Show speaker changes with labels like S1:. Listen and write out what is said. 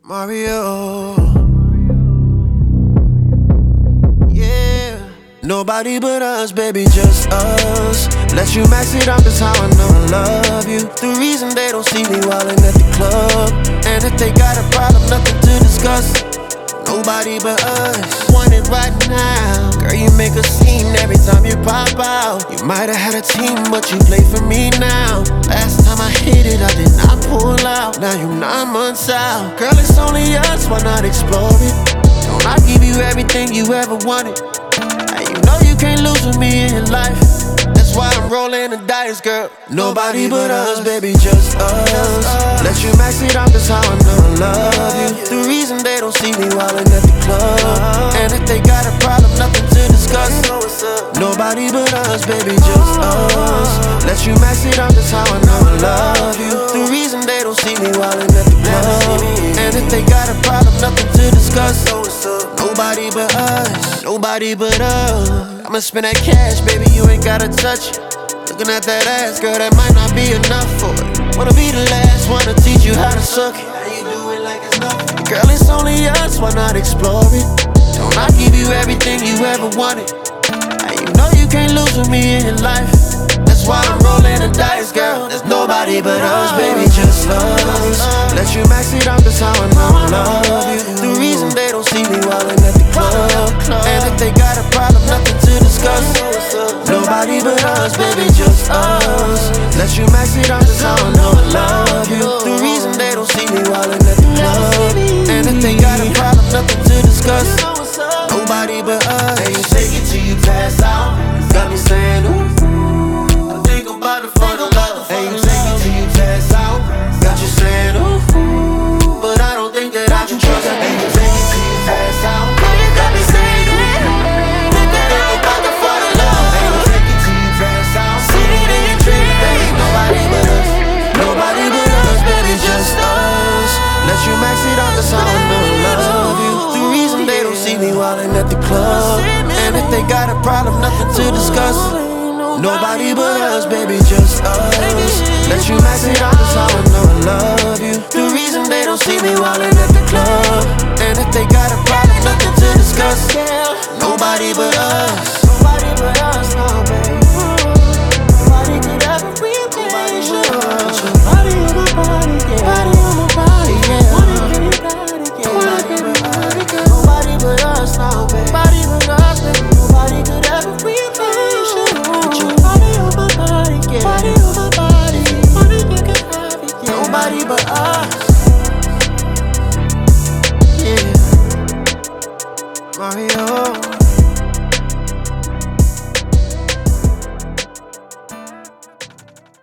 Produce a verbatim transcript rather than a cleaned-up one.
S1: Mario. Yeah. Nobody but us, baby, just us. Let you max it out, that's how I know I love you. The reason they don't see me wildin' at the club, and if they got a problem, nothing to discuss. Nobody but us, want it right now. Girl, you make a scene every time you pop out. You might have had a team, but you play for me now. Last time I hit it, I did not pull out. Now you nine months out. Girl, it's only us, why not explore it? Don't I give you everything you ever wanted? And you know you can't lose with me in your life. That's why I'm rolling the dice, girl. Nobody but us, baby, just us. Let you max it out, that's how I know I love you. The reason they don't see me wildin' at the club, and if they got a problem, nothing to discuss. Nobody but us, baby, just us. Let you max it out, that's how I know I love you. The reason they don't see me wildin' at the club, and if they got a problem, nothing to discuss. Nobody but us, nobody but us. I'ma spend that cash, baby, you ain't gotta touch it. Looking at that ass, girl, that might not be enough for it. Wanna be the last one to teach you how to suck it. How you do it like it's nothing. Girl, it's only us, why not explore it? Don't I give you everything you ever wanted? And you know you can't lose with me in your life. That's why I'm rolling the dice, girl. There's nobody but us, baby, just us. Let you max it out, that's how I know I love you. The reason they don't see me wildin' at the club, and if they got a problem, nothing to discuss. Nobody but us, baby, just us. Let you max it out, that's how I know I love you. The reason they don't see me wildin' at the club, and if they got a problem, nothing to discuss. Nobody but us.
S2: And you take it till you pass out. Got me saying, ooh, I think I'm about to fall in love. And you take it till you pass out. Got you saying, ooh, but I don't think that I can trust. And you take it till you pass out. Got me saying, ooh, I think I'm about to fall in love. And you take it till you pass out. See it in your dream, baby. Nobody but us.
S1: Nobody but us, baby, just us. Let you max it out, that's how I know I love you. The reason they don't see me wildin' at the club, and if they got a problem, nothing to discuss. Nobody but us, baby, just us. Let you max it out, that's how I know I love you. The reason they don't see me wildin' at the club, and if they got a problem, nothing to discuss. Nobody but us. Nobody but us, no, baby. Nobody could ever replace you. Body on my body, yeah. Body on my body, yeah. Wanna give you body, yeah. Wanna give you body, yeah. Nobody but us, no, baby. Nobody but us, baby. Nobody could ever replace you. Body on my body, yeah. Body on my body. Wanna you can have it, yeah. Nobody but us. Yeah. Mario.